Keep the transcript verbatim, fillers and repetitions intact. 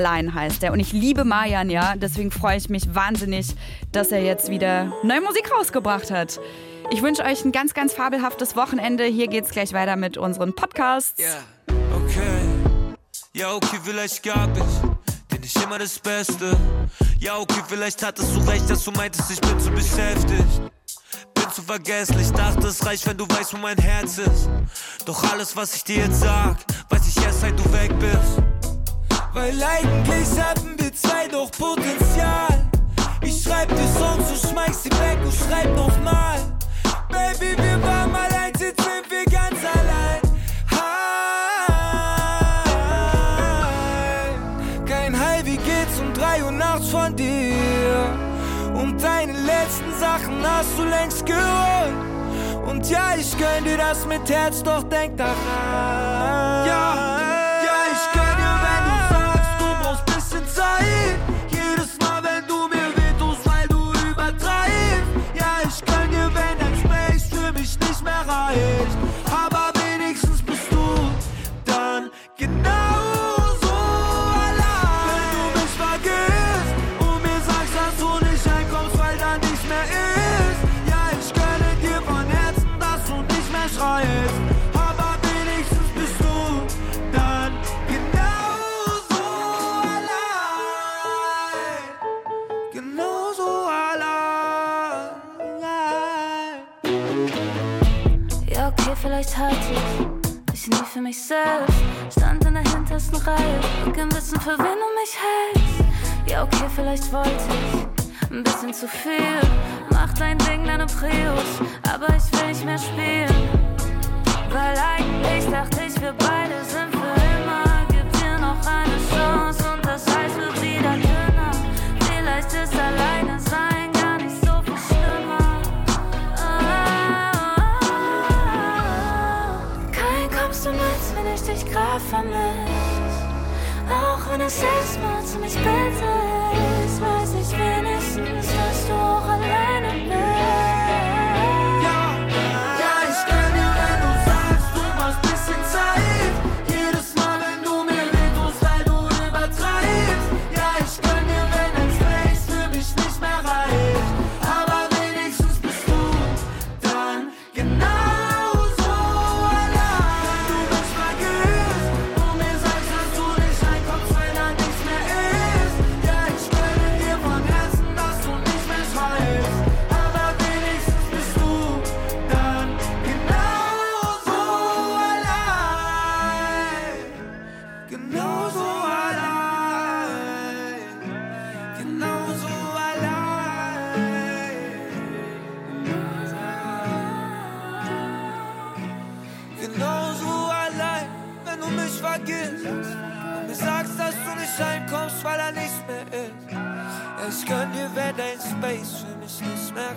Allein heißt er. Und ich liebe Marjan, ja. Deswegen freue ich mich wahnsinnig, dass er jetzt wieder neue Musik rausgebracht hat. Ich wünsche euch ein ganz, ganz fabelhaftes Wochenende. Hier geht's gleich weiter mit unseren Podcasts. Ja, yeah, okay. Ja, okay, vielleicht gab ich dir nicht immer das Beste. Ja, okay, vielleicht hattest du recht, dass du meintest, ich bin zu beschäftigt. Bin zu vergesslich, dachte es reicht, wenn du weißt, wo mein Herz ist. Doch alles, was ich dir jetzt sag, weiß ich erst, seit du weg bist. Weil eigentlich hatten wir zwei doch Potenzial. Ich schreib dir Songs, du schmeißt sie weg und schreib nochmal. Baby, wir waren mal eins, jetzt sind wir ganz allein. Hi. Kein Hi, wie geht's um drei Uhr nachts von dir? Und deine letzten Sachen hast du längst geholt. Und ja, ich gönn dir das mit Herz, doch denk daran. Ja, ja, ich gönn dir, wenn du sagst, du brauchst bisschen Zeit. Jedes Mal, wenn du mir wehtust, weil du übertreibst. Ja, ich gönn dir, wenn dein Space für mich nicht mehr reicht. Aber wenigstens bist du dann genauso allein. Wenn du mich vergisst und mir sagst, dass du nicht einkommst, weil da nichts mehr ist. Ja, ich gönne dir von Herzen, dass du nicht mehr schreist. Aber wenigstens bist du dann genauso allein. Genauso allein. Ja, okay, vielleicht hatte ich dich nie für mich selbst. Stand in der hintersten Reihe, und gern wissen, für wen du mich hältst. Ja, okay, vielleicht wollte ich ein bisschen zu viel. Mach dein Ding, deine Prios, aber ich will nicht mehr spielen. Weil eigentlich dachte ich, wir beide sind für immer. Gib dir noch eine Chance und das Eis wird wieder dünner. Vielleicht ist alleine sein gar nicht so viel schlimmer. Ah, kein kommst du mit, wenn ich dich grad vermiss. Auch wenn es Selbstmord mich bitte ist, weiß ich wenigstens, dass du auch alleine bist. Weil er nichts mehr ist. Ich gönn dir, wenn dein Space für mich nicht mehr